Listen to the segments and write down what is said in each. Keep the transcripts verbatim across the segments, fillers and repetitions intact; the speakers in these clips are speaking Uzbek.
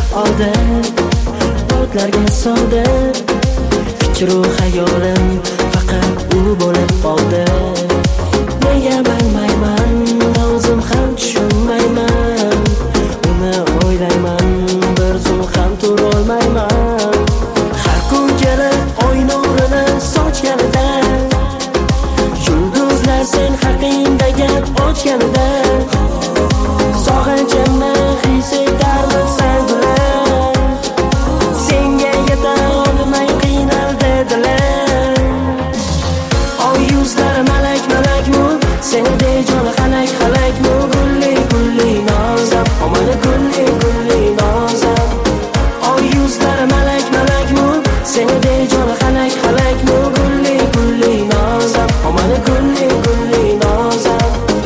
oldi, bulutlarga soldi. Fikru xayolim faqat u bo'lib qoldi. Nega bilmayman, o'zim ham tushunmayman. Uni o'ylayman, bir zum ham turolmayman. Har kun kelib oy nurini sochganida, yulduzlar sen haqingda gap ochganida, sog'inchimni his etarmisan bilan. Senga yeta olmay qiynal dedilar. Oy yuzlari malak malakmu, seni bejona xalak xalakmu. Gulli gulli nozam, omani gulli gulli nozam. Oy yuzlari malak malakmu, seni bejona xalak xalakmu. Gulli gulli nozam, omani gulli gulli nozam.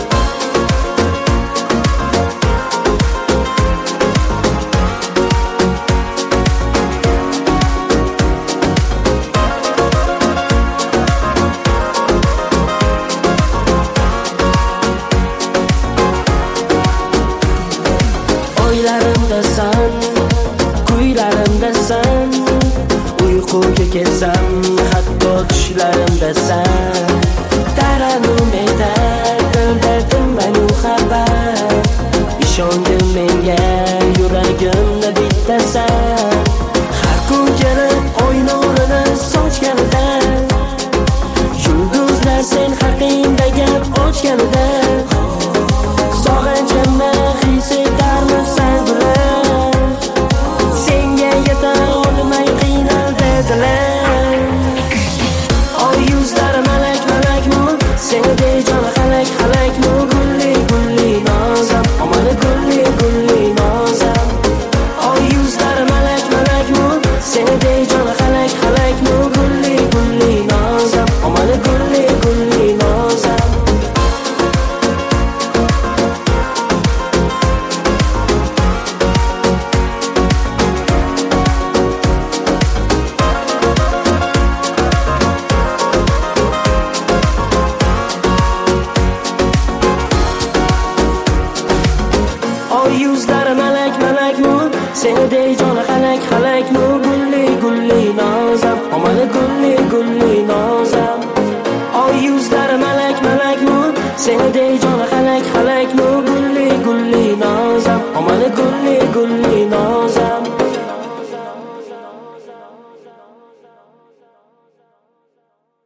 O'ylarimdasan, kuylarimdasan, uyquga kelsam hatto tushlarimdasan. Taranum etar dildardim manu xabar, ishongim menga yuragimda bittasan. Har kun kelib oy nurini sochganida, yulduzlar sen haqingda gap ochganida, sog'inchimni his etarmisan bilan. Senga yeta olmay qiynal dedilar. Oy yuzlari malak malakmu, seni bejona xalak xalakmu. Gulli gulli nozam, omani gulli gulli nozam. Oy yuzlari malak malakmu, seni bejona xalak xalakmu. Gulli gulli nozam, omani gulli gulli nozam. Oy yuzlari malak malakmu, seni bejona xalak xalakmu. Gulli gulli nozam, omani gulli gulli nozam. Oy yuzlari malak malakmu, seni bejona xalak xalakmu. Gulli gulli nozam, omani gulli gulli